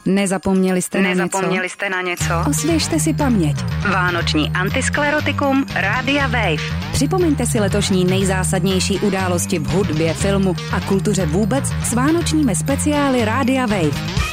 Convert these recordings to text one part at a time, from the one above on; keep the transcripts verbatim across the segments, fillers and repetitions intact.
Nezapomněli jste na Nezapomněli něco? jste na něco? Osvěžte si paměť. Vánoční antisklerotikum Rádia Wave. Připomeňte si letošní nejzásadnější události v hudbě, filmu a kultuře vůbec s vánočními speciály Rádia Wave.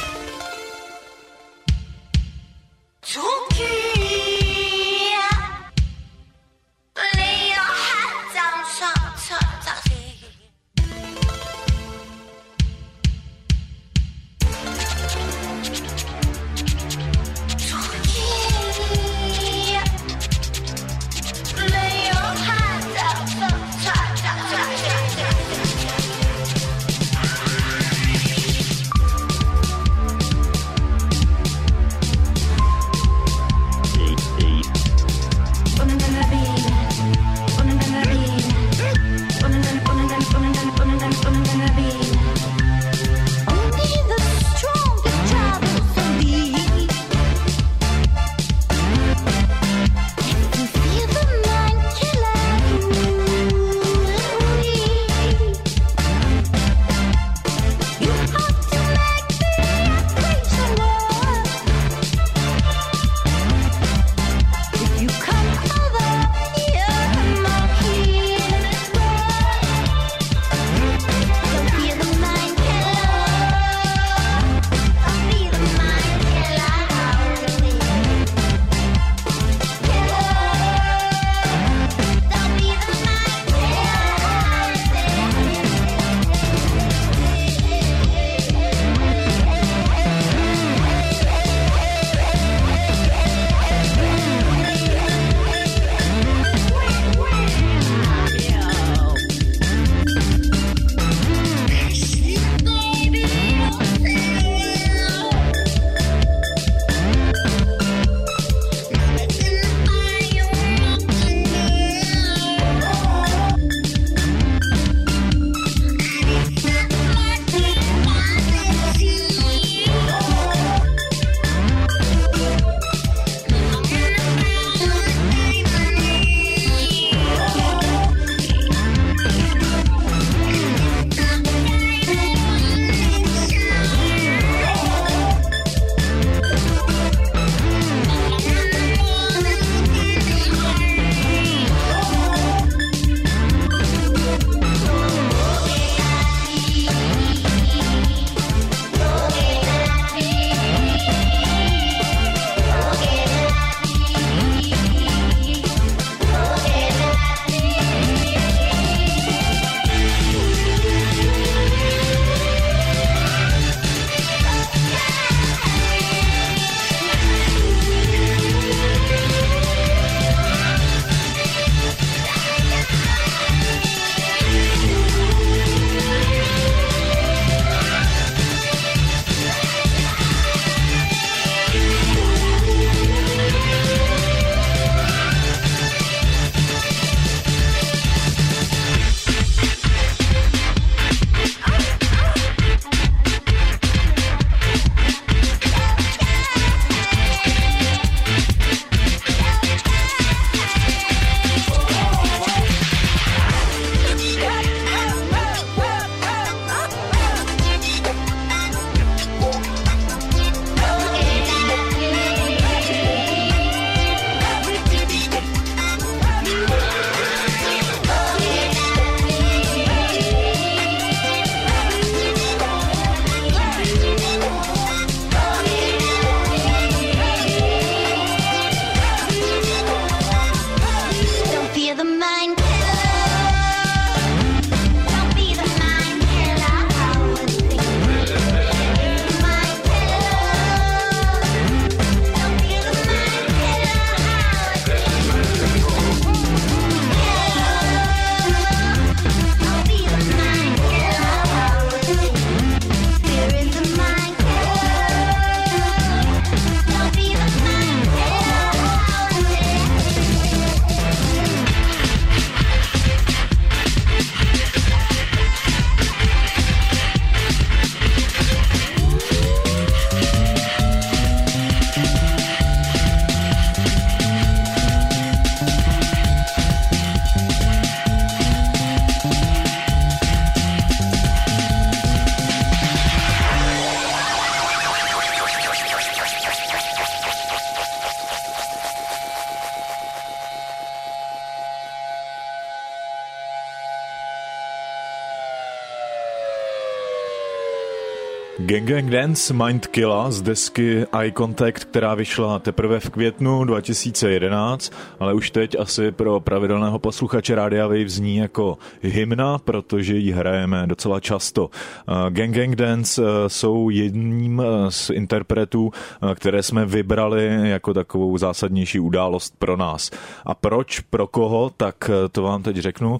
Gang Gang Dance Mind Killa z desky Eye Contact, která vyšla teprve v květnu dva tisíce jedenáct, ale už teď asi pro pravidelného posluchače Rádia Wave zní jako hymna, protože ji hrajeme docela často. Gang Gang Dance jsou jedním z interpretů, které jsme vybrali jako takovou zásadnější událost pro nás. A proč, pro koho, tak to vám teď řeknu.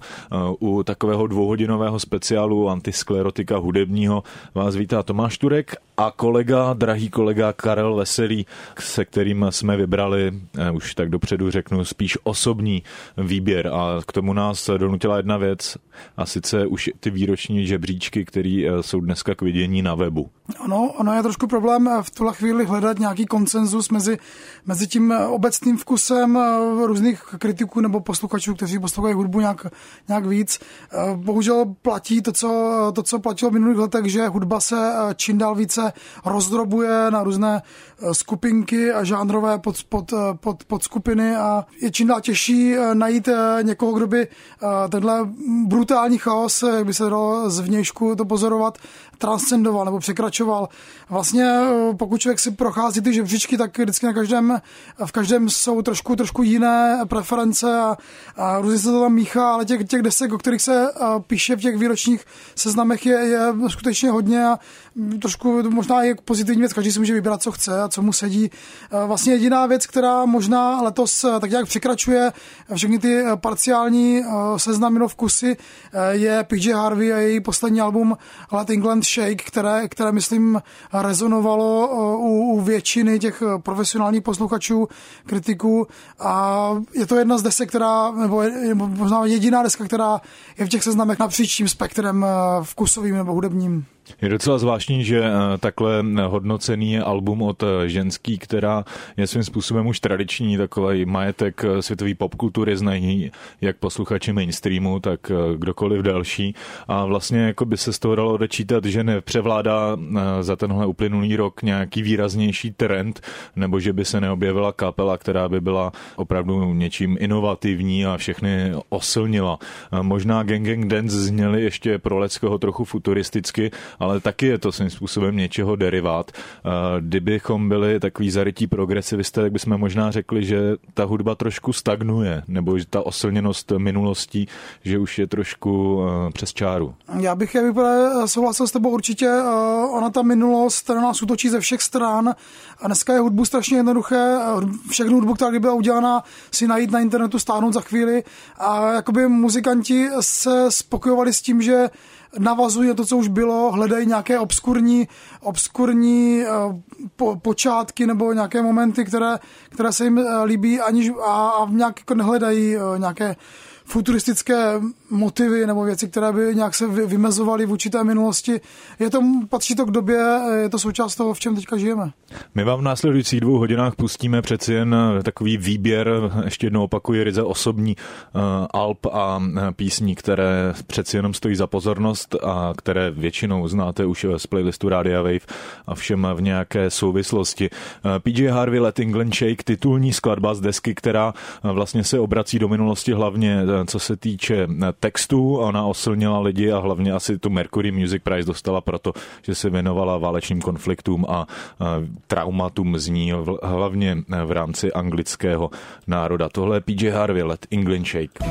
U takového dvouhodinového speciálu Antisklerotika hudebního vás vítá Tomáš Turek a kolega, drahý kolega Karel Veselý, se kterým jsme vybrali, už tak dopředu řeknu, spíš osobní výběr. A k tomu nás donutila jedna věc, a sice už ty výroční žebříčky, které jsou dneska k vidění na webu. Ano, ono je trošku problém v tuhle chvíli hledat nějaký konsenzus mezi, mezi tím obecným vkusem různých kritiků nebo posluchačů, kteří poslouchají hudbu nějak, nějak víc. Bohužel platí to co, to, co platilo v minulých letech, že hudba se čím dál více rozdrobuje na různé skupinky a žánrové pod, pod, pod, podskupiny a je čím dál těžší najít někoho, kdo by tenhle brutální chaos, jak by se dalo zvnějšku to pozorovat, transcendoval nebo překračoval. Vlastně pokud člověk si prochází ty žebříčky, tak vždycky na každém, v každém jsou trošku, trošku jiné preference a, a různě se to tam míchá, ale těch, těch desek, o kterých se píše v těch výročních seznamech je, je skutečně hodně a trošku možná je pozitivní věc, každý si může vybrat, co chce a co mu sedí. Vlastně jediná věc, která možná letos tak nějak překračuje všechny ty parciální seznamy no vkusy, je P J Harvey a její poslední album Let England Shake, které, které myslím rezonovalo u, u většiny těch profesionálních posluchačů, kritiků a je to jedna z desek, která, nebo je možná jediná deska, která je v těch seznamech napříč tím spektrem vkusovým nebo hudebním. Je docela zvláštní, že takhle hodnocený je album od ženský, která je svým způsobem už tradiční, takový majetek světové popkultury, znají jak posluchači mainstreamu, tak kdokoliv další. A vlastně jako by se z toho dalo odečítat, že nepřevládá za tenhle uplynulý rok nějaký výraznější trend, nebo že by se neobjevila kapela, která by byla opravdu něčím inovativní a všechny oslnila. Možná Gang Gang Dance zněli ještě pro Leckého trochu futuristicky, ale taky je to svým způsobem něčeho derivát. Kdybychom byli takový zarytí progresivisté, tak bychom možná řekli, že ta hudba trošku stagnuje, nebo že ta oslněnost minulostí, že už je trošku přes čáru. Já bych je vypadá, souhlasil s tebou určitě. Ona ta minulost na nás útočí ze všech stran a dneska je hudbu strašně jednoduché. Všechnu hudbu, která byla udělaná, si najít na internetu, stáhnout za chvíli a jakoby muzikanti se spokojovali s tím, že navazují na to, co už bylo, hledají nějaké obskurní, obskurní po, počátky nebo nějaké momenty, které, které se jim líbí, aniž a, a nějak jako nehledají nějaké futuristické motivy nebo věci, které by nějak se vymezovaly v určité minulosti. Je to, patří to k době, je to součást toho, v čem teďka žijeme. My vám v následujících dvou hodinách pustíme přeci jen takový výběr, ještě jednou opakuji, ryze osobní uh, alb a písní, které přeci jenom stojí za pozornost a které většinou znáte už z playlistu Rádia Wave a všem v nějaké souvislosti. Uh, P J Harvey Let England Shake, titulní skladba z desky, která vlastně se obrací do minulosti hlavně co se týče textu. Ona oslnila lidi a hlavně asi tu Mercury Music Prize dostala proto, že se věnovala válečným konfliktům a traumatům z ní, hlavně v rámci anglického národa. Tohle je P J Harvey Let England Shake.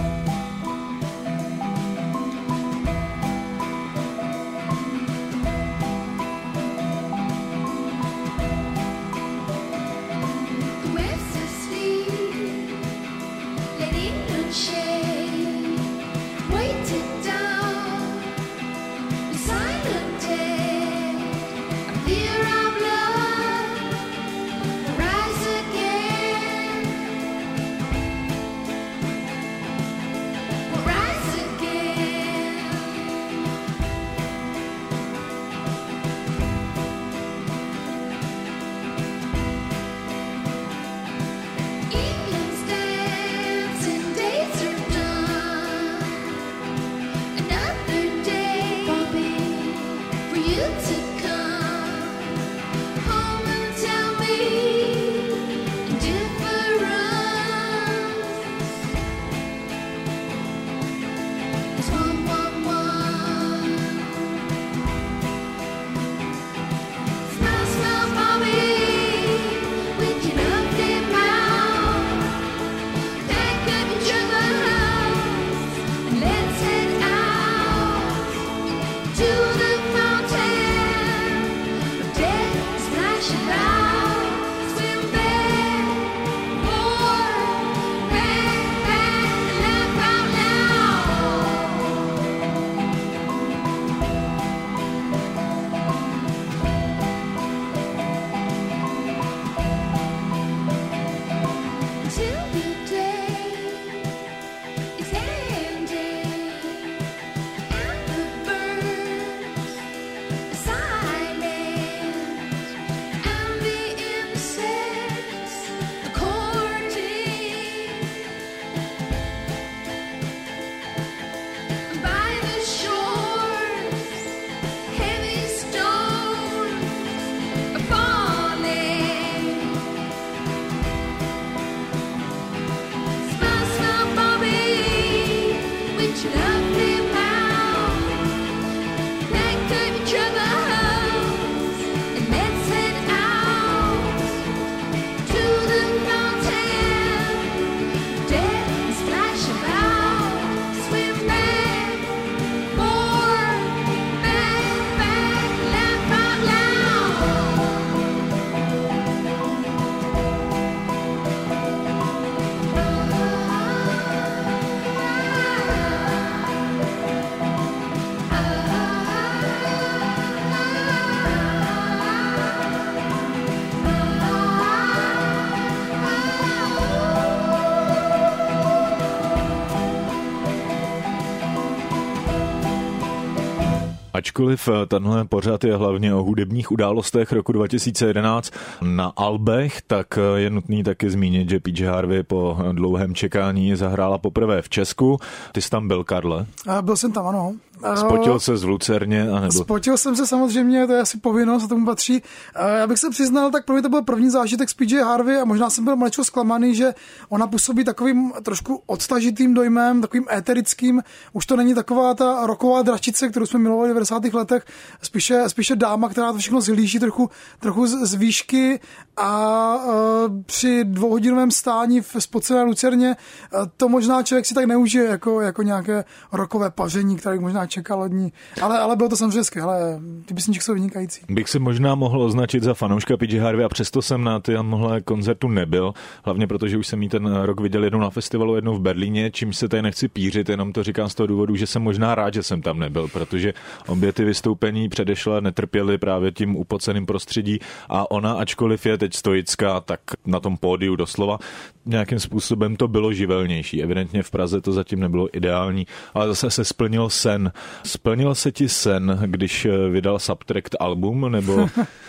ačkoliv tenhle pořad je hlavně o hudebních událostech roku dva tisíce jedenáct na albech, tak je nutný taky zmínit, že P J Harvey po dlouhém čekání zahrála poprvé v Česku. Ty jsi tam byl, Karle? Byl jsem tam, ano. Spotil se v Lucerně? Anebo... Spotil jsem se samozřejmě, to je asi povinnost, a tomu patří. Já bych se přiznal, tak pro mě to byl první zážitek s P J Harvey a možná jsem byl maličko zklamaný, že ona působí takovým trošku odtažitým dojmem, takovým éterickým. Už to není taková ta rocková dračice, kterou jsme milovali v devadesátých letech, spíše, spíše dáma, která to všechno zhlíží trochu, trochu z, z výšky a uh, při dvouhodinovém stání v spocené Lucerně uh, to možná člověk si tak neužije jako, jako nějaké rockové paření, které možná čekal od ní. Ale, ale bylo to samozřejmě skvělé. Ty písničky jsou vynikající. Bych si možná mohl označit za fanouška P J Harvey a přesto jsem na tomhle koncertu nebyl. Hlavně protože už jsem jí ten rok viděl jednou na festivalu, jednou v Berlíně, čímž se tady nechci pířit, jenom to říkám z toho důvodu, že jsem možná rád, že jsem tam nebyl, protože obě ty vystoupení předešle netrpěly právě tím upoceným prostředí a ona, ačkoliv je teď stoická, tak na tom pódiu doslova nějakým způsobem to bylo živelnější. Evidentně v Praze to zatím nebylo ideální, ale zase se splnil sen. Splnil se ti sen, když vydal Subtract album, nebo...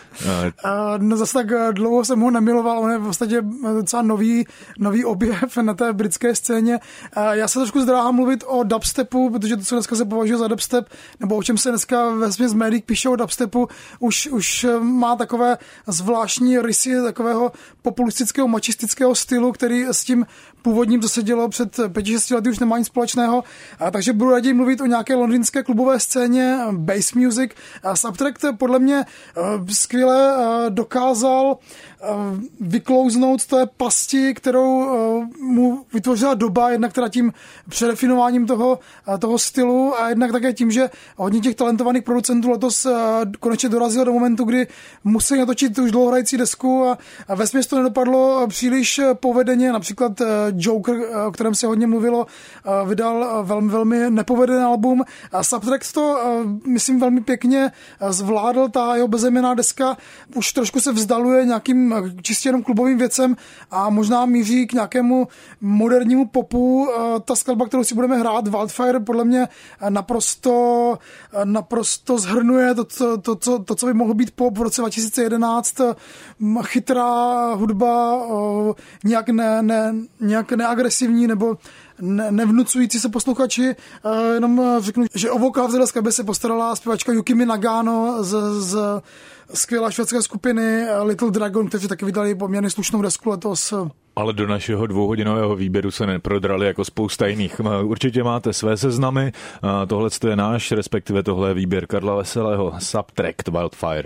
no zase tak dlouho jsem ho nemiloval, on je v podstatě docela nový, nový objev na té britské scéně. Já se trošku zdráhám mluvit o dubstepu, protože to, co dneska se považuje za dubstep, nebo o čem se dneska ve směs médiích píše o dubstepu, už, už má takové zvláštní rysy takového populistického, mačistického stylu, který s tím původním, co se dělo před pěti šesti lety, už nemá nic společného. A takže budu raději mluvit o nějaké londýnské klubové scéně, bass music. A Subtract podle mě skvěle dokázal vyklouznout z té pasti, kterou mu vytvořila doba, jednak teda tím předefinováním toho, toho stylu a jednak také tím, že hodně těch talentovaných producentů letos konečně dorazilo do momentu, kdy museli natočit už dlouhohrající desku a, a vesměs to nedopadlo příliš povedeně. Například Joker, o kterém se hodně mluvilo, vydal velmi, velmi nepovedený album. A Subtract to, myslím, velmi pěkně zvládl, ta jeho bezejmenná deska už trošku se vzdaluje nějakým čistě jenom klubovým věcem a možná míří k nějakému modernímu popu. Ta skladba, kterou si budeme hrát, Wildfire, podle mě naprosto, naprosto zhrnuje to, to, to, to, to, co by mohlo být pop v roce dva tisíce jedenáct. Chytrá hudba, nějak, ne, ne, nějak neagresivní nebo ne, nevnucující se posluchači. Jenom řeknu, že o vokál v této skladbě se postarala zpěvačka Yukimi Nagano z, z skvělé švédské skupiny Little Dragon, kteří taky vydali poměrně slušnou desku letos. Ale do našeho dvouhodinového výběru se neprodrali jako spousta jiných. Určitě máte své seznamy. Tohle je náš, respektive tohle je výběr Karla Veselého, Subtract Wildfire.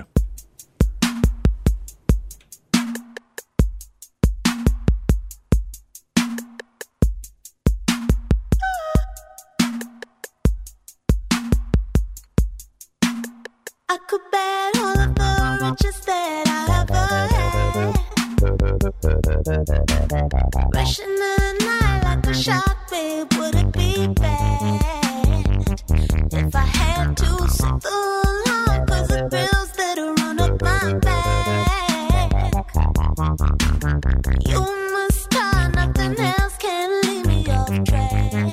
I could bet all of the riches that I ever had. Rushing in the night like a shark, babe, would it be bad if I had to sit alone? Cause the bills that run up my back, you must tie, nothing else can leave me off track.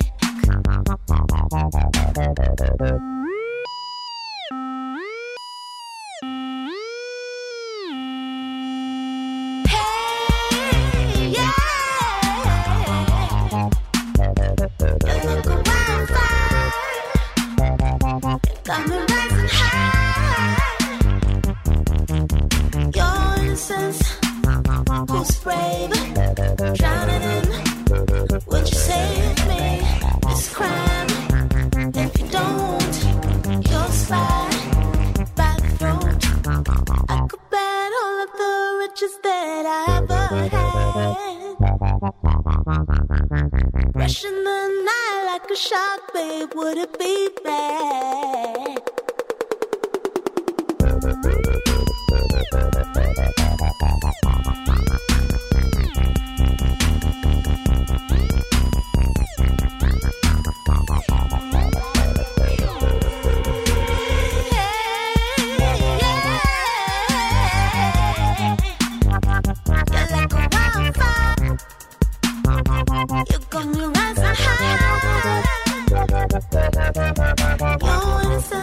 Got me rising high. Your innocence, who's brave, drowning in. Would you save me this crime? If you don't, you'll slide by the throat. I could bet all of the riches that I ever had. Rushing the night like a shark, babe, would it be bad? You got me rising high. Your innocence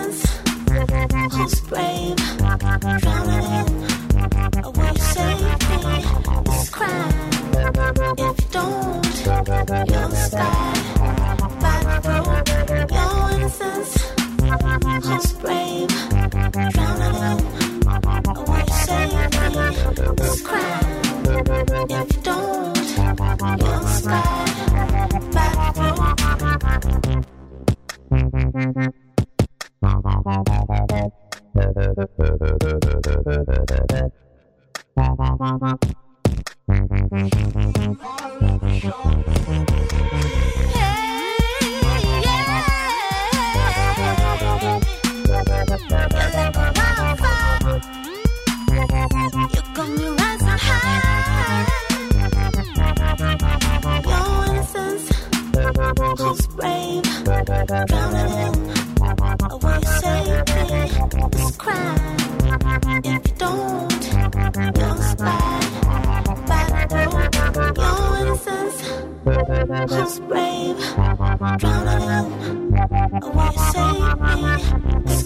Who's brave, drowning in a way you save me. It's a crime if you don't. You're spy by the road. Your innocence. Who's brave, drowning in a way you save me. It's a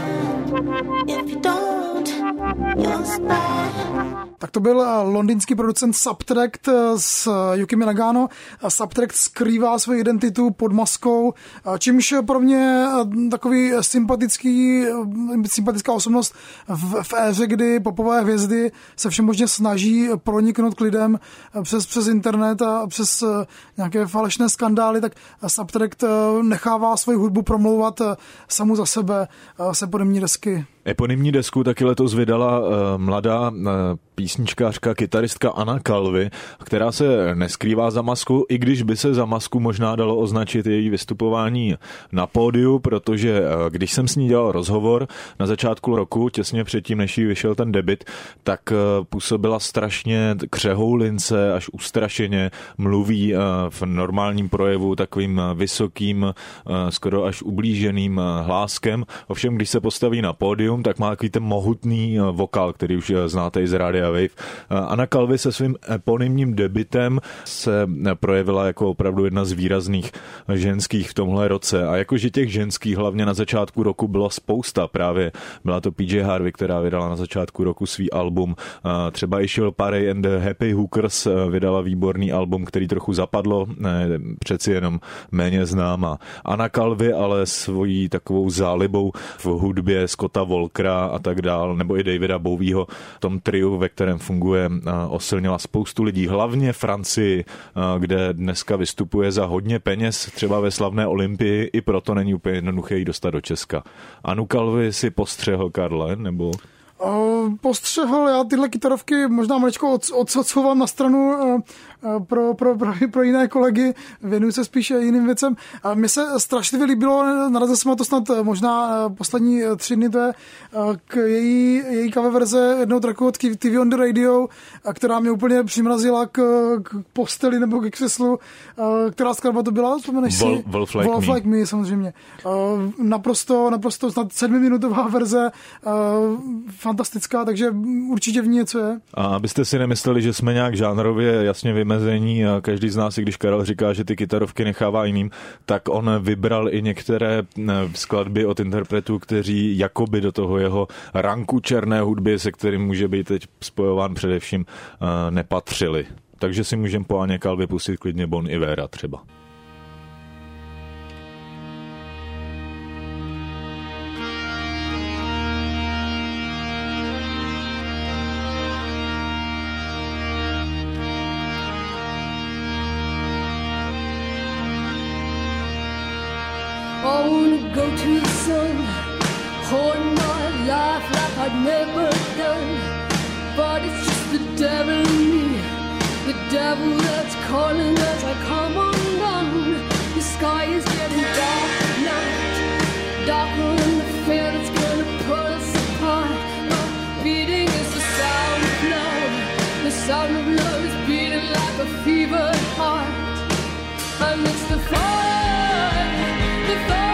crime if you don't. You're spy. Tak to byl londýnský producent Subtract s Yukimi Nagano. Subtract skrývá svou identitu pod maskou, čímž pro mě takový sympatický, sympatická osobnost v, v éře, kdy popové hvězdy se všemožně snaží proniknout k lidem přes, přes internet a přes nějaké falešné skandály, tak Subtract nechává svoji hudbu promlouvat samu za sebe se eponymní desky. Eponymní desku taky letos vydala uh, mladá uh, písničkářka, kytaristka Anna Calvi, která se neskrývá za masku, i když by se za masku možná dalo označit její vystupování na pódiu, protože uh, když jsem s ní dělal rozhovor na začátku roku, těsně předtím, než jí vyšel ten debut, tak uh, působila strašně křehoulince, až ustrašeně, mluví uh, v normálním projevu takovým vysokým, uh, skoro až ublíženým uh, hláskem. Ovšem, když se postaví na pódium, tak má takový ten mohutný vokál, který už znáte i z Rádia Wave. Anna Calvi se svým eponymním debutem se projevila jako opravdu jedna z výrazných ženských v tomhle roce. A jakože těch ženských hlavně na začátku roku byla spousta. Právě byla to P J Harvey, která vydala na začátku roku svý album. Třeba i Shil Parey and the Happy Hookers vydala výborný album, který trochu zapadlo, ne, přeci jenom méně známá. Anna Calvi ale svojí takovou zálibou v hudbě Scotta Walkera a tak dál, nebo i Davida Bowieho, v tom triu, ve kterém funguje, osilnila spoustu lidí, hlavně Francii, kde dneska vystupuje za hodně peněz, třeba ve slavné Olympii, i proto není úplně jednoduché jí dostat do Česka. Annu Calvi si postřehl, Karle, nebo... Postřehl, já tyhle kytarovky možná maličko odsouvám na stranu pro, pro, pro, pro jiné kolegy, věnuju se spíše jiným věcem. Mně se strašlivě líbilo, narazil jsem na to snad možná poslední tři dny, to je k její, její cover verze jednoho tracku od T V on the Radio, která mě úplně přimrazila k, k posteli nebo k křeslu. Která skladba to byla? Vzpomeneš si? Wolf, Wolf Like Wolf Me. Like Me, samozřejmě. Naprosto, naprosto snad sedmiminutová verze, fantastická, takže určitě v ní něco je. A abyste si nemysleli, že jsme nějak žánrově jasně vymezení a každý z nás, i když Karel říká, že ty kytarovky nechává jiným, tak on vybral i některé skladby od interpretů, kteří jakoby do toho jeho ranku černé hudby, se kterým může být teď spojován především, nepatřili. Takže si můžeme po Aně Calvi pustit klidně Bon Ivera třeba. I wanna go to the sun, hold my life like I'd never done. But it's just the devil in me, the devil that's calling as I come undone. The sky is getting dark at night, darker than the fear that's gonna pull us apart. My beating is the sound of love, the sound of love is beating like a fevered heart. And it's the fire, the fire.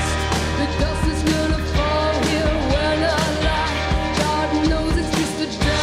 The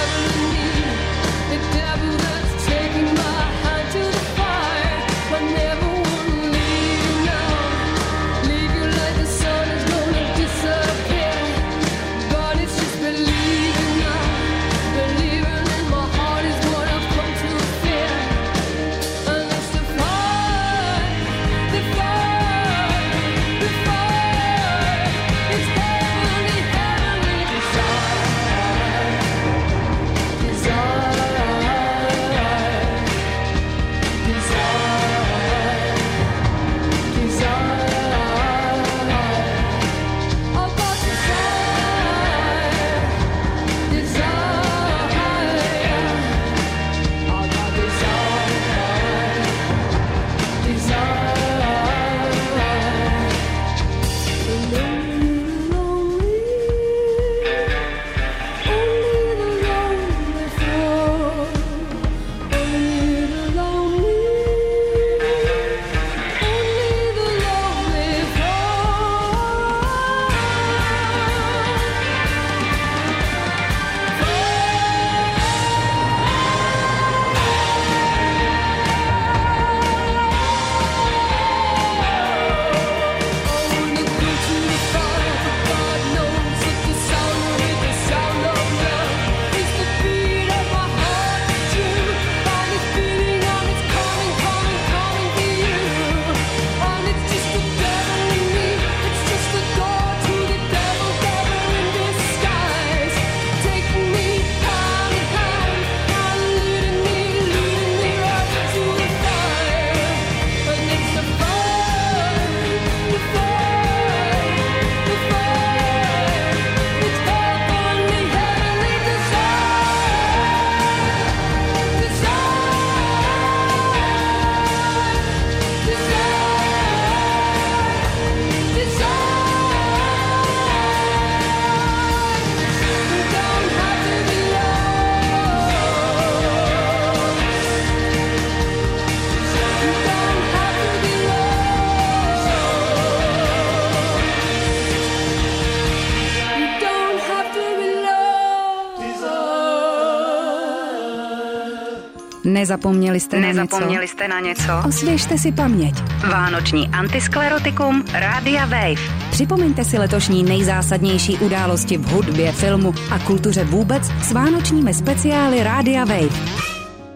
Nezapomněli jste na Nezapomněli něco? jste na něco? Osvěžte si paměť. Vánoční antisklerotikum Rádia Wave. Připomeňte si letošní nejzásadnější události v hudbě, filmu a kultuře vůbec s vánočními speciály Rádia Wave.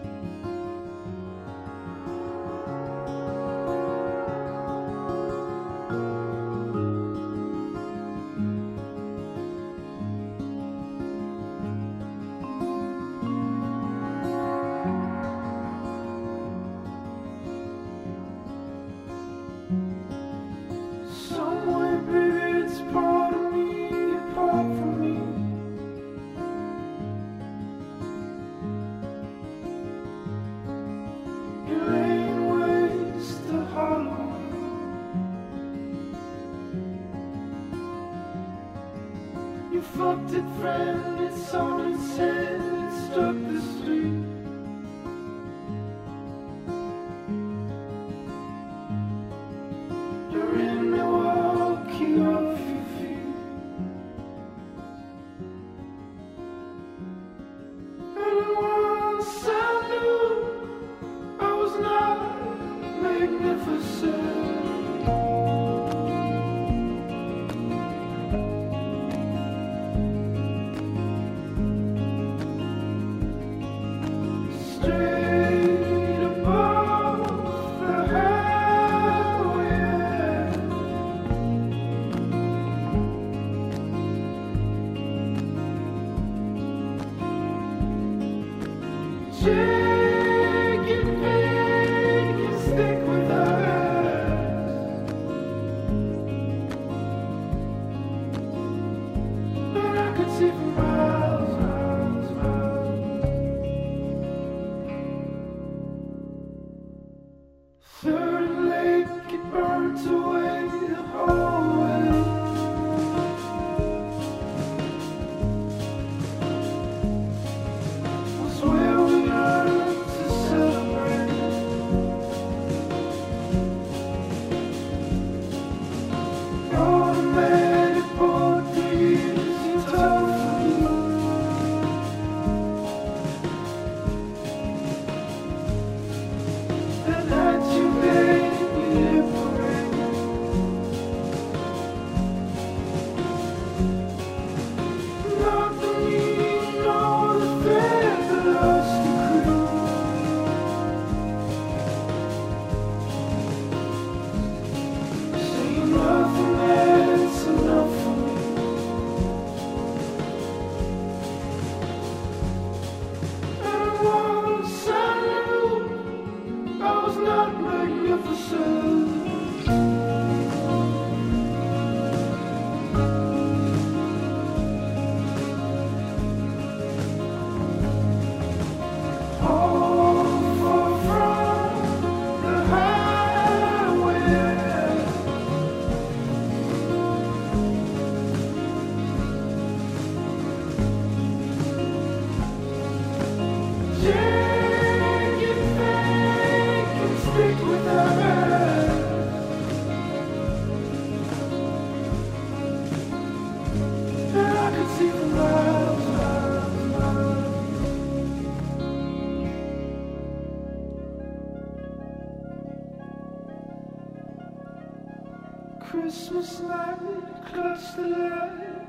Christmas night, clutch the light,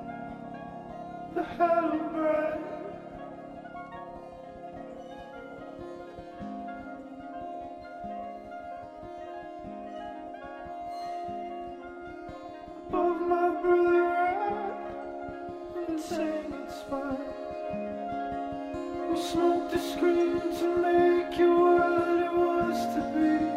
the hollow bright. Above my brother right, and saying it's fine. We smoked the screen to make you what it was to be.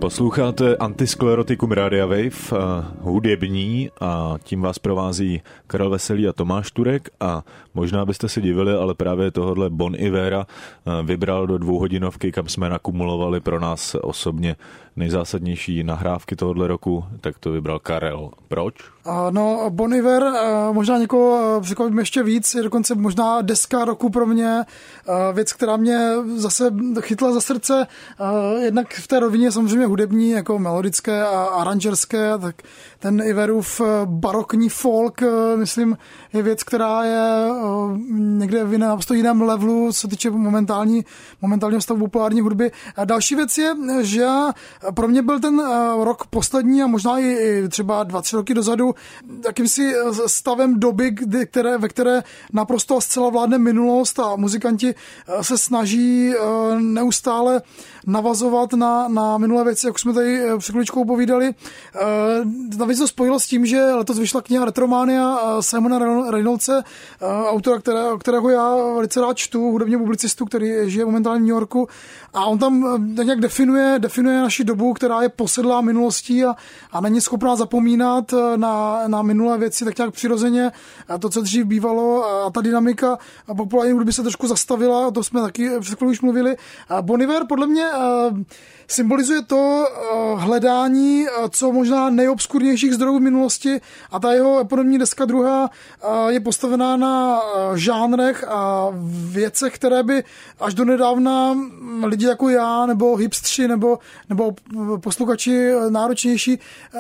Posloucháte Antisklerotikum Rádia Wave, hudební, a tím vás provází Karel Veselý a Tomáš Turek a možná byste se divili, ale právě tohodle Bon Ivera vybral do dvouhodinovky, kam jsme nakumulovali pro nás osobně nejzásadnější nahrávky tohohle roku, tak to vybral Karel. Proč? No, Bon Iver, možná někoho překvapím ještě víc, je dokonce možná deska roku pro mě, věc, která mě zase chytla za srdce, jednak v té rovině samozřejmě hudební, jako melodické a aranžerské, tak ten Iverův barokní folk, myslím, je věc, která je někde v naprosto jiném levelu, co týče momentální, momentálního stavu populární hudby. A další věc je, že pro mě byl ten rok poslední a možná i třeba dva, tři roky dozadu jakýmsi stavem doby, kdy, které, ve které naprosto zcela vládne minulost a muzikanti se snaží neustále navazovat na, na minulé věci, jak jsme tady před chviličkou povídali. Navíc to spojilo s tím, že letos vyšla kniha Retromania Simona Reynoldse, autora, které, kterého já velice rád čtu, hudebního publicistu, který žije momentálně v New Yorku, a on tam tak nějak definuje, definuje naši dobu, která je posedlá minulostí a, a není schopná zapomínat na, na minulé věci tak nějak přirozeně. A to, co dřív bývalo, a ta dynamika populární hudby se trošku zastavila, o to jsme taky před chvíli už mluvili. A Bon Iver podle mě symbolizuje to hledání co možná nejobskurnějších zdrojů v minulosti, a ta jeho eponymní deska druhá je postavená na žánrech a věcech, které by až do nedávna lidi jako já, nebo hipstři, nebo, nebo posluchači náročnější,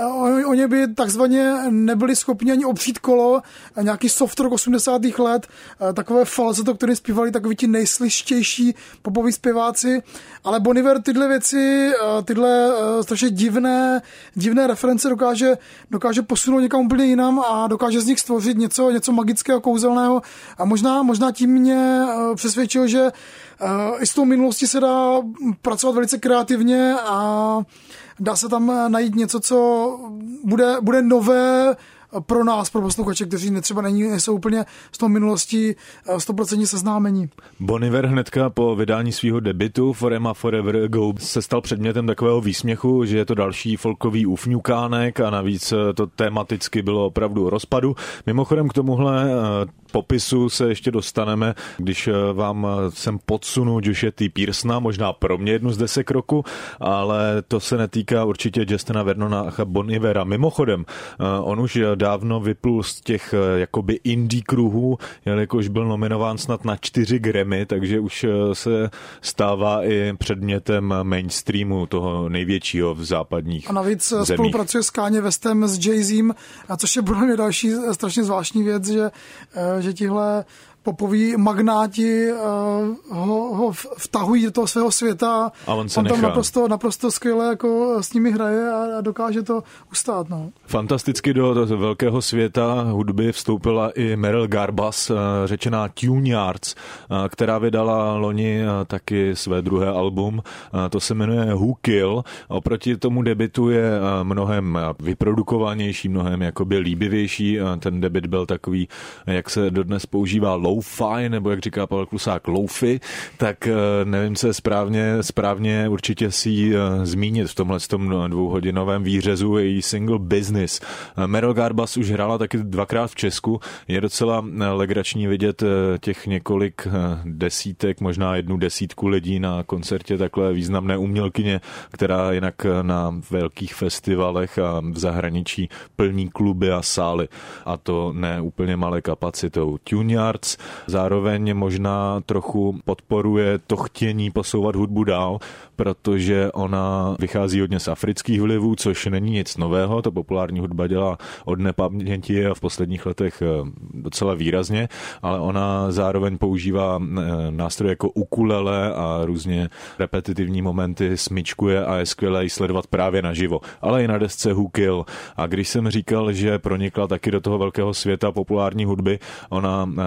oni by takzvaně nebyli schopni ani opřít kolo. Nějaký soft rock osmdesátých let, takové falzeto, které zpívali takový ti nejslištější popoví zpěváci, ale Bon Iver tyhle věci, tyhle strašně divné, divné reference dokáže, dokáže posunout někam úplně jinam a dokáže z nich stvořit něco, něco magického, kouzelného, a možná, možná tím mě přesvědčil, že i s tou minulostí se dá pracovat velice kreativně a dá se tam najít něco, co bude, bude nové pro nás, pro posluchače, kteří netřeba není, nejsou úplně s tou minulostí sto procent seznámení. Bon Iver hnedka po vydání svého debutu Forever Forever Ago se stal předmětem takového výsměchu, že je to další folkový ufňukánek a navíc to tematicky bylo opravdu rozpadu. Mimochodem k tomuhle popisu se ještě dostaneme, když vám sem podsunu Joshe T. Pearsona, možná pro mě jednu z desek roku, ale to se netýká určitě Justina Vernona a Bon Ivera. Mimochodem, on už dávno vyplul z těch jakoby indie kruhů, jelikož byl nominován snad na čtyři Grammy, takže už se stává i předmětem mainstreamu toho největšího v západních A navíc zemích. Spolupracuje s Kanye Westem, s Jay-Zem, a což je pro mě další strašně zvláštní věc, že, že tihle popoví magnáti uh, ho, ho vtahují do toho svého světa a on se on tam nechá. naprosto, naprosto skvěle jako s nimi hraje a, a dokáže to ustát. No. Fantasticky do, do velkého světa hudby vstoupila i Meryl Garbus, řečená Tune Yards, která vydala loni taky své druhé album. To se jmenuje Who Kill. Oproti tomu debutu je mnohem vyprodukovanější, mnohem jakoby líbivější. Ten debut byl takový, jak se dodnes používá, lo-fi, nebo jak říká Pavel Klusák, lo-fi, tak nevím, co je správně, správně určitě si ji zmínit v tomhle tom dvouhodinovém výřezu její single Business. Meryl Garbus už hrála taky dvakrát v Česku. Je docela legrační vidět těch několik desítek, možná jednu desítku lidí na koncertě takhle významné umělkyně, která jinak na velkých festivalech a v zahraničí plní kluby a sály. A to ne úplně malé kapacitou. Tune Yards zároveň možná trochu podporuje to chtění posouvat hudbu dál, protože ona vychází hodně z afrických vlivů, což není nic nového, to populární hudba dělá od nepaměti a v posledních letech docela výrazně, ale ona zároveň používá nástroje jako ukulele a různě repetitivní momenty smyčkuje a je skvělé jí sledovat právě naživo, ale i na desce Who Kill. A když jsem říkal, že pronikla taky do toho velkého světa populární hudby, ona si zahrala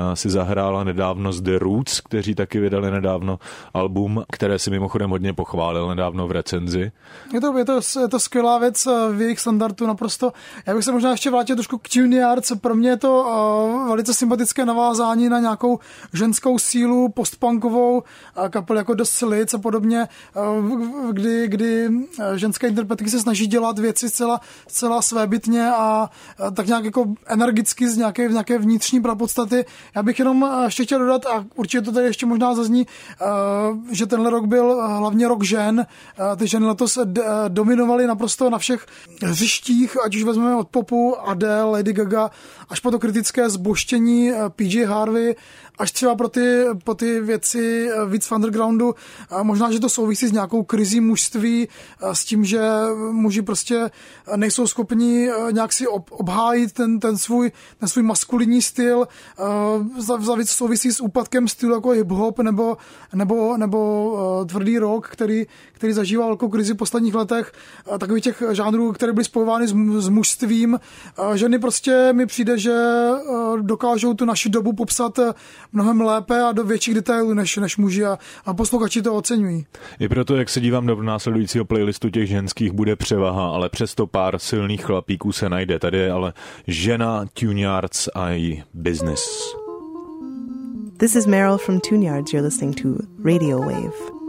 zahrála nedávno z The Roots, kteří taky vydali nedávno album, které si mimochodem hodně pochválil nedávno v recenzi. Je to, je to, je to skvělá věc v jejich standardu naprosto. Já bych se možná ještě vrátil trošku k Tuneyards. Pro mě je to uh, velice sympatické navázání na nějakou ženskou sílu, postpunkovou uh, kapel jako The Slits a podobně, uh, kdy, kdy ženské interpretky se snaží dělat věci zcela, zcela svébytně a uh, tak nějak jako energicky z nějaké, z nějaké vnitřní prapodstaty. Já bych jenom ještě chtěl dodat, a určitě to tady ještě možná zazní, uh, že tenhle rok byl hlavně rok žen. Uh, ty ženy letos d- dominovaly naprosto na všech hřištích, ať už vezmeme od popu Adele, Lady Gaga, až po to kritické zboštění P J Harvey, až třeba pro ty, pro ty věci víc v undergroundu. Možná, že to souvisí s nějakou krizí mužství, s tím, že muži prostě nejsou schopni nějak si obhájit ten, ten, svůj, ten svůj maskulinní styl. Za víc souvisí s úpadkem stylu jako hip-hop nebo, nebo, nebo tvrdý rock, který, který zažívá velkou krizi v posledních letech. Takových těch žánrů, které byly spojovány s, s mužstvím. Ženy prostě mi přijde, že dokážou tu naši dobu popsat mnohem lépe a do větších detailů než, než muži a, a posluchači to oceňují. I proto, jak se dívám do následujícího playlistu, těch ženských bude převaha, ale přesto pár silných chlapíků se najde. Tady je ale žena, Tuneyards a její business. This is Meryl from Tuneyards. You're listening to Radio Wave.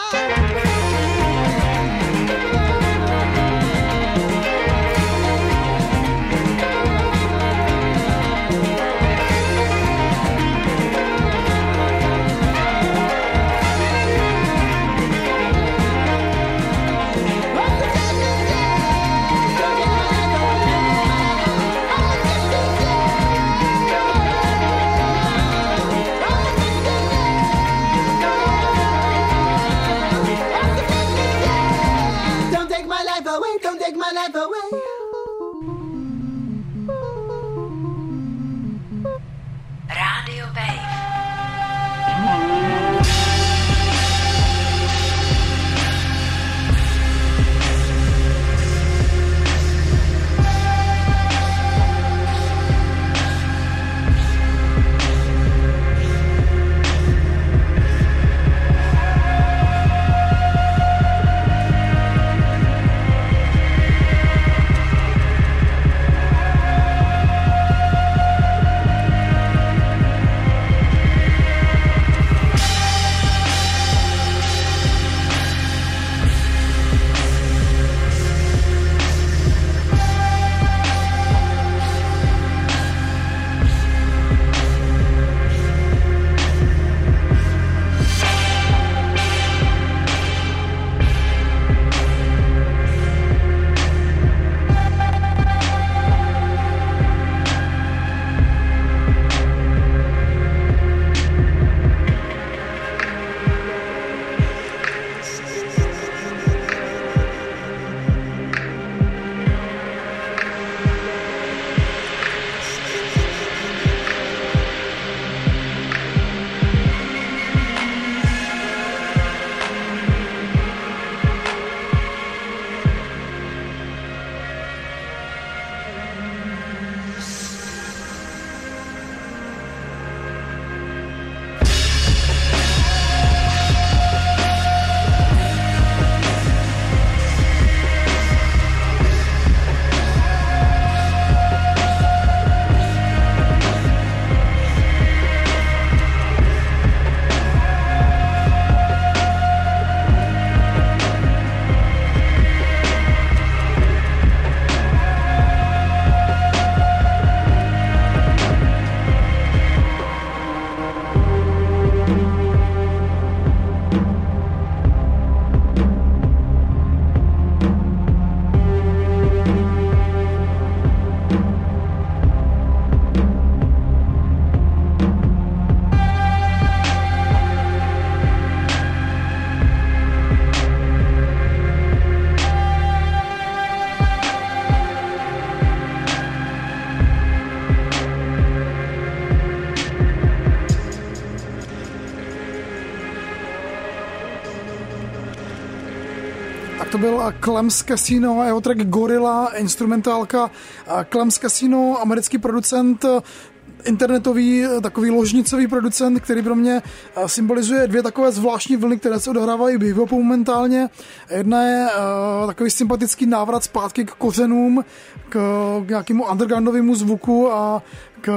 To byl Clem's Casino a jeho track Gorilla, instrumentálka. Clem's Casino, americký producent, internetový, takový ložnicový producent, který pro mě symbolizuje dvě takové zvláštní vlny, které se odehrávají v hip-hopu momentálně. Jedna je uh, takový sympatický návrat zpátky k kořenům, k, k nějakému undergroundovému zvuku a k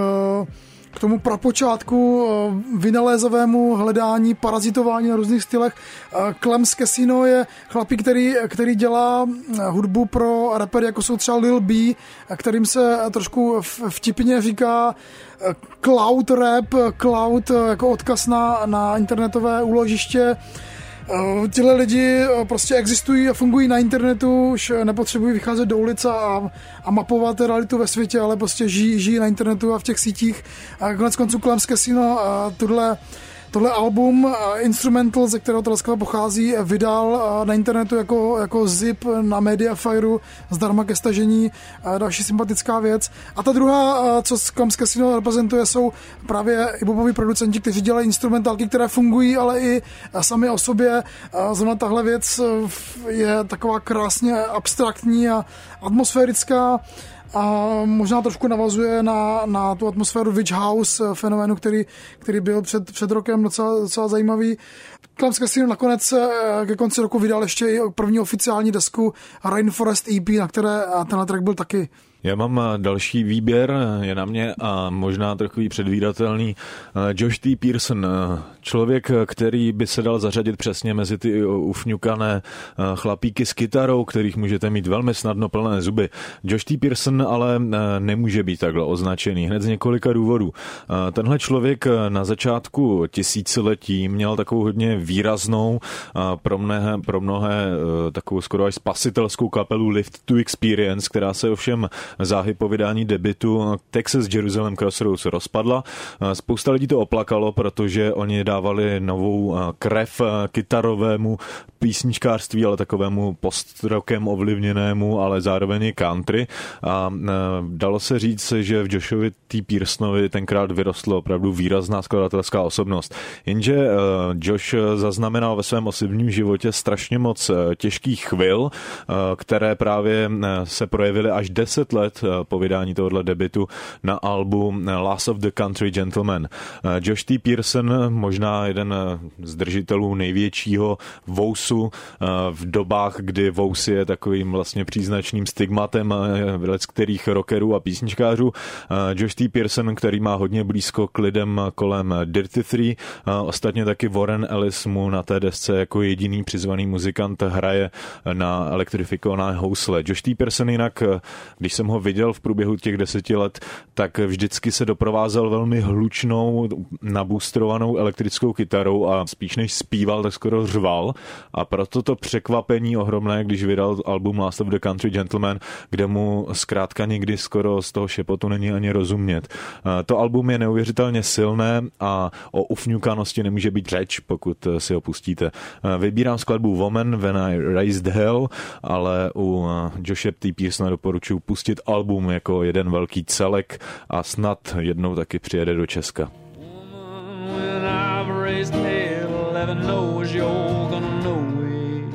k tomu prapočátku vynalézavému hledání, parazitování na různých stylech. Clem's Casino je chlapík, který, který dělá hudbu pro rapery, jako jsou třeba Lil B, kterým se trošku vtipně říká cloud rap, cloud jako odkaz na, na internetové úložiště. Tyhle lidi prostě existují a fungují na internetu, už nepotřebují vycházet do ulice a, a mapovat realitu ve světě, ale prostě žijí, žijí na internetu a v těch sítích. A konec konců Clem's Casino tohle, tohle album Instrumental, ze kterého tohle skvěle pochází, vydal na internetu jako, jako zip na Mediafireu zdarma ke stažení. Další sympatická věc. A ta druhá, co Clem's Casino reprezentuje, jsou právě hip-hopoví producenti, kteří dělají instrumentálky, které fungují, ale i sami o sobě. Zrovna tahle věc je taková krásně abstraktní a atmosférická a možná trošku navazuje na, na tu atmosféru Witch House fenoménu, který, který byl před, před rokem docela, docela zajímavý. Clem's Casino nakonec ke konci roku vydal ještě i první oficiální desku Rainforest E P, na které tenhle track byl taky. Já mám další výběr, je na mě a možná takový předvídatelný. Josh T. Pearson, člověk, který by se dal zařadit přesně mezi ty ufňukané chlapíky s kytarou, kterých můžete mít velmi snadno plné zuby. Josh T. Pearson ale nemůže být takhle označený, hned z několika důvodů. Tenhle člověk na začátku tisíciletí měl takovou hodně výraznou, pro mnohé, pro mnohé takovou skoro až spasitelskou kapelu Lift to Experience, která se ovšem záhy po vydání debutu Texas Jerusalem Crossroads rozpadla. Spousta lidí to oplakalo, protože oni dávali novou krev kytarovému písničkářství, ale takovému post-rockem ovlivněnému, ale zároveň i country. A dalo se říct, že v Joshovi T. Pearsonovi tenkrát vyrostla opravdu výrazná skladatelská osobnost. Jenže Josh zaznamenal ve svém osobním životě strašně moc těžkých chvil, které právě se projevily až deset let po vydání tohoto debutu na albu Last of the Country Gentlemen. Josh T. Pearson, možná jeden z držitelů největšího vousu v dobách, kdy vous je takovým vlastně příznačným stigmatem kterých rockerů a písničkářů. Josh T. Pearson, který má hodně blízko k lidem kolem Dirty Three, ostatně taky Warren Ellis mu na té desce jako jediný přizvaný muzikant hraje na elektrifikované housle. Josh T. Pearson jinak, když jsem ho viděl v průběhu těch deseti let, tak vždycky se doprovázel velmi hlučnou, naboostrovanou elektrickou kytarou a spíš než zpíval, tak skoro řval. A proto to překvapení ohromné, když vydal album Last of the Country Gentlemen, kde mu zkrátka nikdy skoro z toho šepotu není ani rozumět. To album je neuvěřitelně silné a o ufňukanosti nemůže být řeč, pokud si ho pustíte. Vybírám skladbu Woman When I Raised Hell, ale u Joshe T. Pearsona doporučuji pustit album jako jeden velký celek a snad jednou taky přijede do Česka. When I've raised hell, heaven knows you're gonna know it.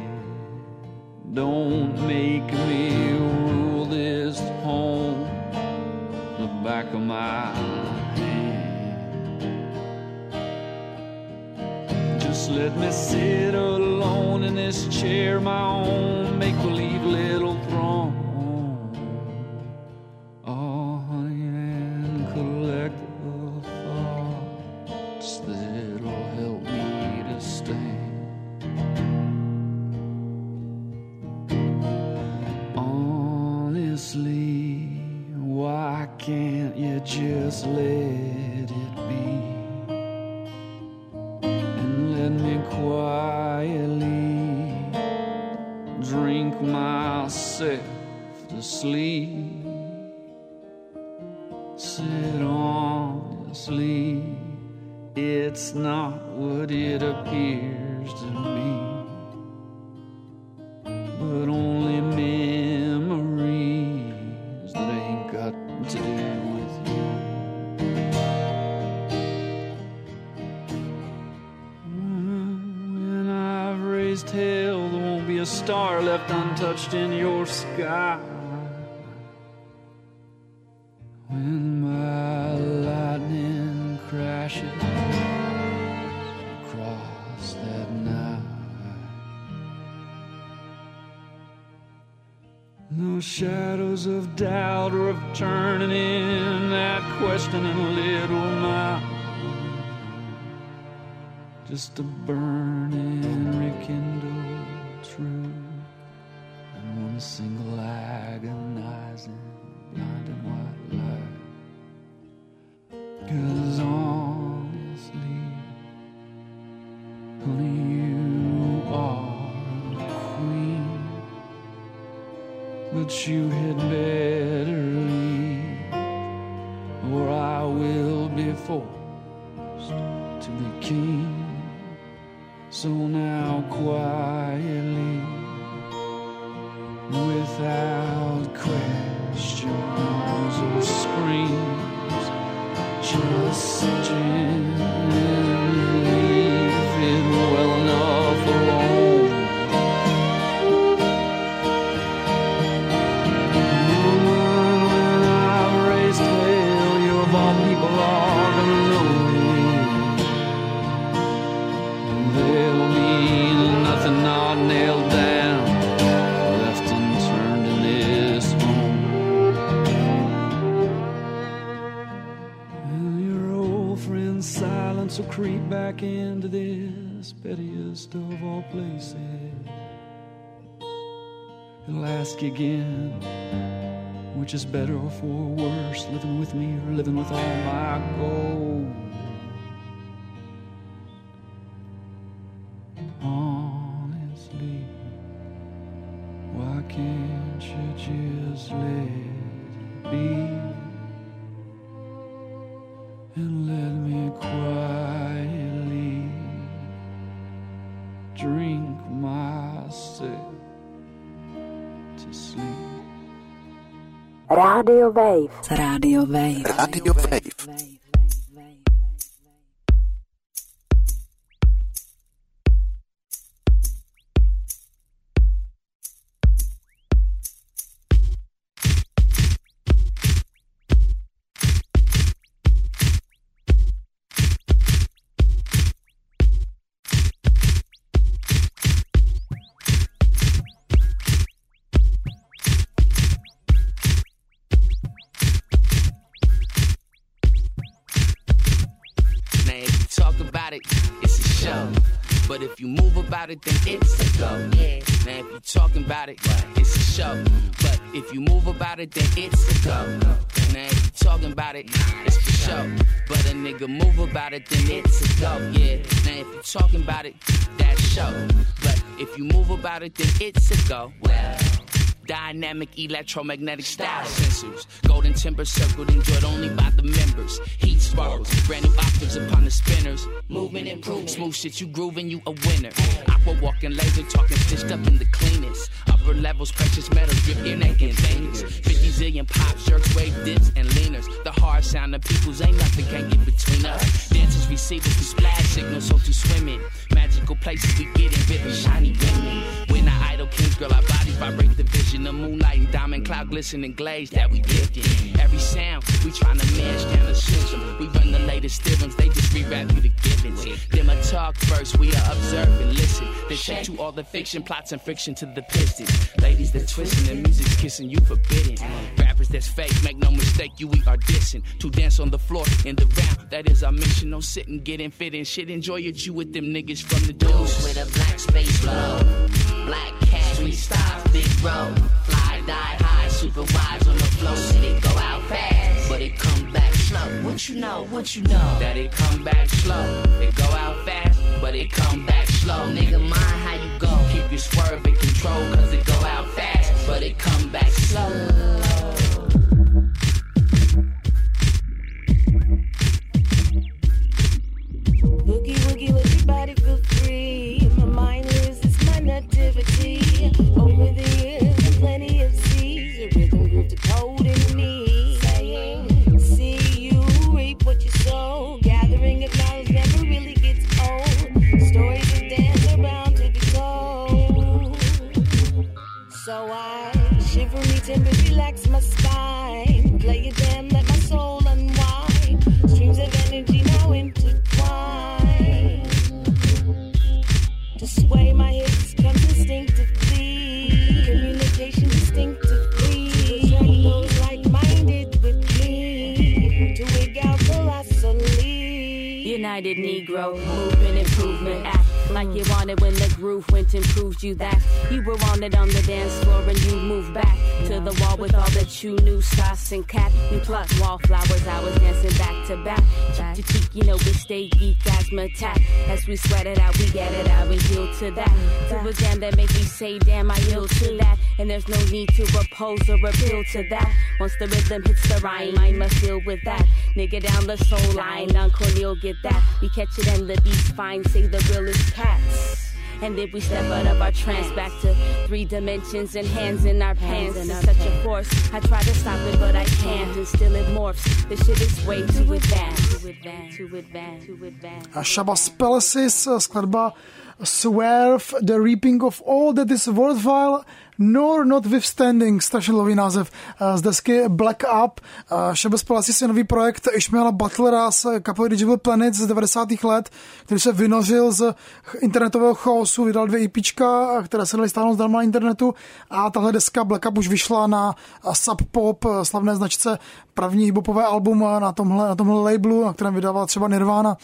Don't make me rule this home, the back of my hand. Just let me sit alone in this chair, my own make-believe little throne. Oh, honey, and collect the thoughts that'll help me to stand. Honestly, why can't you just let it be and let me quietly drink myself to sleep? Sit honestly, it's not what it appears to be, but only memories that ain't got to do with you. When I've raised hell, there won't be a star left untouched in your sky. When my lightning crashes across that night, no shadows of doubt or of turning in that questioning little mind, just a burning rekindled truth and one single agonizing blinding white light. 'Cause honestly, honey, you are the queen, but you had better leave, or I will be forced to be king. So now quietly, without questions or screams, just gently leave it well enough alone. Woman, when I've raised hell, you of all people are gonna know it. There'll be nothing not nailed down, left unturned in this home. back into this pettiest of all places. It'll ask you again, which is better or for worse, living with me or living with all my gold. Honestly, why can't you just let it be and let me quietly drink myself to sleep? Radio Wave. Radio Wave. Radio Wave. But if you move about it, then it's a go. Yeah. Now if you talking about it, it's a show. But if you move about it, then it's a go. Now if you talking about it, it's for show. But a nigga move about it, then it's a go. Yeah. Now if you talking about it, that's show. But if you move about it, then it's a go. Well, dynamic electromagnetic style sensors, golden timber circled, enjoyed only by the members. Heat sparkles, brand new octaves upon the spinners. Movement improvement, smooth shit, you grooving, you a winner. Aqua walking, laser talking, stitched up in the cleanest. Upper levels, precious metals, drip your neck and fingers. Fifty zillion pops, jerks, wave dips, and leaners. The hard sound of people's ain't nothing can get between us. Dancers, receivers, we splash signals, so to swim in. Magical places we get in, vivid, shiny women. When I idle kings, girl, our bodies vibrate the vision. The moonlight and diamond cloud glistening glaze that we lived in. Every sound we tryna mash down the system. We run the latest theorems, they just rewrap you the givens. Them a talk first, we are observe and listen. Then shake to all the fiction, plots and friction to the pistons. Ladies that twisting, the music's kissing, you forbidden. Rappers that's fake, make no mistake, you we are dissing. To dance on the floor in the round, that is our mission. No sitting, getting fit and shit. Enjoy your Jew with them niggas from the deuce. With a black space flow, black cat, we stop, big road. Fly, die high, super wise on the flow. Said it go out fast, but it come back slow. What you know, what you know? That it come back slow. It go out fast, but it come back slow. Nigga, mind how you go. Keep your swerve in control, cause it go out fast, but it come back slow. Boogie, woogie, let your body feel free. My mind lives, it's my nativity. Over the years, plenty of seas. A rhythm groove to code in me. Saying, see you reap what you sow. Gathering of knowledge never really gets old. Stories of dance are bound to be told. So I shiver me timber, relax my spine. Play it damn, let my soul unwind. Streams of energy now intertwine. To sway my hips comes instinctively. Communication distinctively. Attract those like-minded with me. To wig out colossally. United Negro, movement, improvement, act like you wanted when the groove went and proved you that you were wanted on the dance floor and you moved back to the wall with all that you knew, sauce and cat. You plucked wallflowers, I was dancing back to back. Cheek to cheek, you know we stay geek asthma attack. As we sweat it out, we get it out, we yield to that. To a jam that make me say, damn, I yield to that. And there's no need to oppose or appeal to that. Once the rhythm hits the rhyme, I must deal with that. Nigga down the soul line, Uncle Neil get that. We catch it and the beats fine, say the realest cats. And then we step out of our trance back to three dimensions and hands in our pants. It's such a force, I try to stop it but I can't. And still it morphs, this shit is way too advanced. Too advanced, too advanced, too advanced. Shabbos Palaces, skladba Swerve, The Reaping of All That Is Worthwhile, Nor Notwithstanding, strašně dlouhý název z desky Black Up. Shabbos Palaces je nový projekt Ishmaela Butlera z kapely Digital Planet z devadesátých let, který se vynořil z internetového chaosu, vydal dvě EPčka, které se daly stáhnout zdarma na internetu, a tahle deska Black Up už vyšla na Sub Pop, slavné značce, první hiphopové album na tomhle, na tomhle labelu, na kterém vydával třeba Nirvana.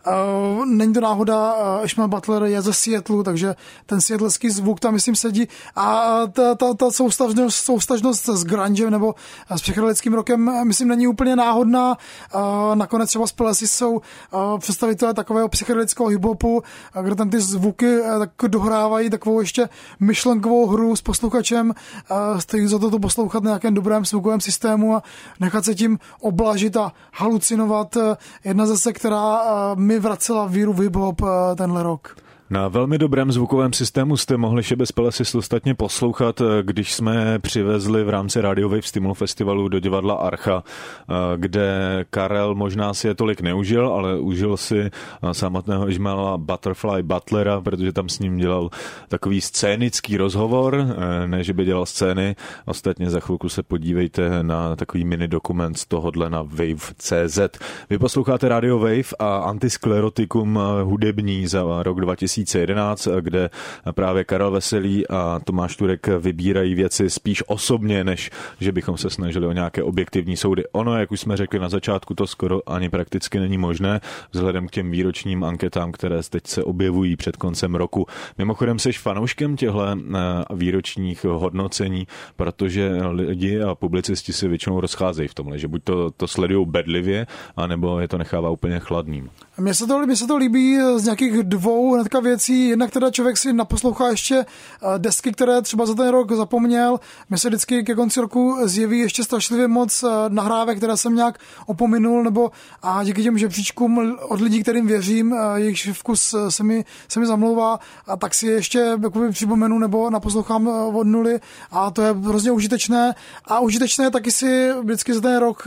Není to náhoda, Ishmael Butler je ze Seattlu, takže ten seattleský zvuk tam, myslím, sedí. A ta, ta, ta soustažnost, soustažnost s grungem nebo s psychedelickým rokem, myslím, není úplně náhodná. Nakonec třeba Spelesi jsou představitelé takového psychedelického hiphopu, kde tam ty zvuky tak dohrávají takovou ještě myšlenkovou hru s posluchačem. Stojí za to to poslouchat na nějakém dobrém zvukovém systému a nechat se tím oblažit a halucinovat. Jedna zase, která mi vracela víru v hip-hop tenhle rok. Na velmi dobrém zvukovém systému jste mohli Šebe Spelesis ostatně poslouchat, když jsme přivezli v rámci Radio Wave Stimul Festivalu do divadla Archa, kde Karel možná si je tolik neužil, ale užil si samotného Ishmaela Butterfly Butlera, protože tam s ním dělal takový scénický rozhovor, ne, že by dělal scény. Ostatně za chvilku se podívejte na takový mini dokument z tohodle na wave tečka cé zet. Vy posloucháte Radio Wave a Antisklerotikum hudební za rok dva tisíce jedenáct, kde právě Karel Veselý a Tomáš Turek vybírají věci spíš osobně, než že bychom se snažili o nějaké objektivní soudy. Ono, jak už jsme řekli na začátku, to skoro ani prakticky není možné, vzhledem k těm výročním anketám, které teď se objevují před koncem roku. Mimochodem, seš fanouškem těchto výročních hodnocení, protože lidi a publicisti si většinou rozcházejí v tomhle, že buď to, to sledují bedlivě, anebo je to nechává úplně chladným. Mně se to, mně se to líbí z nějakých dvou hnedka věcí. Jednak teda člověk si naposlouchá ještě desky, které třeba za ten rok zapomněl. Mně se vždycky ke konci roku zjeví ještě strašlivě moc nahrávek, které jsem nějak opominul, nebo a díky těm žebříčkům od lidí, kterým věřím, jejich vkus se mi, se mi zamlouvá, a tak si ještě jakoby připomenu nebo naposlouchám od nuly, a to je hrozně užitečné. A užitečné taky si vždycky za ten rok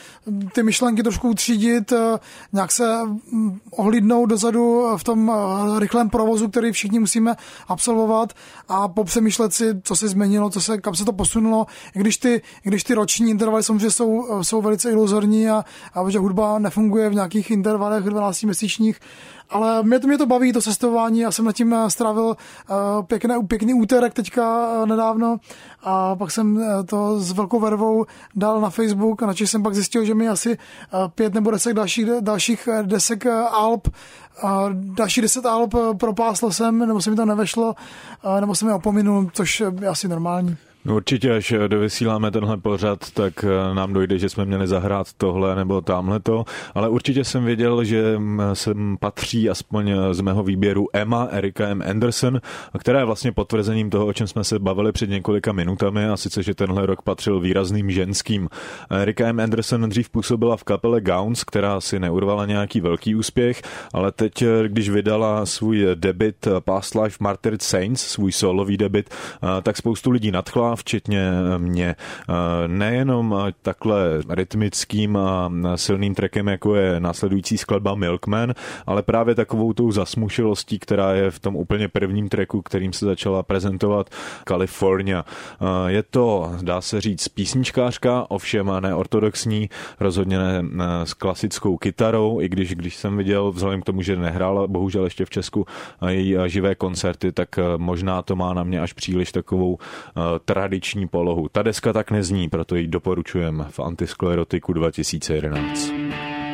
ty myšlenky trošku utřídit, nějak se ohlídnout dozadu v tom rychlém provozu, který všichni musíme absolvovat, a popřemýšlet si, co se změnilo, co se, kam se to posunulo, i když ty, i když ty roční intervaly samozřejmě jsou, jsou velice iluzorní a, a že hudba nefunguje v nějakých intervalech dvanáctiměsíčních. Ale mě to, mě to baví, to cestování. Já jsem nad tím strávil uh, pěkný, pěkný úterek teďka uh, nedávno, a pak jsem uh, to s velkou vervou dal na Facebook, a načež jsem pak zjistil, že mi asi uh, pět nebo deset dalších, dalších desek uh, alb, uh, další deset alb uh, propásl jsem, nebo se mi to nevešlo, uh, nebo jsem je opominul, což je asi normální. No určitě, až dovysíláme tenhle pořad, tak nám dojde, že jsme měli zahrát tohle nebo tamhleto, ale určitě jsem věděl, že sem patří aspoň z mého výběru Emma, Erika M. Anderson, která je vlastně potvrzením toho, o čem jsme se bavili před několika minutami, a sice, že tenhle rok patřil výrazným ženským. Erika M. Anderson dřív působila v kapele Gowns, která si neurvala nějaký velký úspěch, ale teď, když vydala svůj debut Past Life Martyred Saints, svůj solový debut, tak spoustu lidí nadchla, včetně mě. Nejenom takhle rytmickým a silným trackem, jako je následující skladba Milkman, ale právě takovou tou zasmušilostí, která je v tom úplně prvním tracku, kterým se začala prezentovat California. Je to, dá se říct, písničkářka, ovšem neortodoxní, rozhodně ne s klasickou kytarou, i když, když jsem viděl, vzhledem k tomu, že nehrála bohužel ještě v Česku její živé koncerty, tak možná to má na mě až příliš takovou tradiční polohu. Ta deska tak nezní, proto ji doporučujeme v Antisklerotiku dva tisíce jedenáct.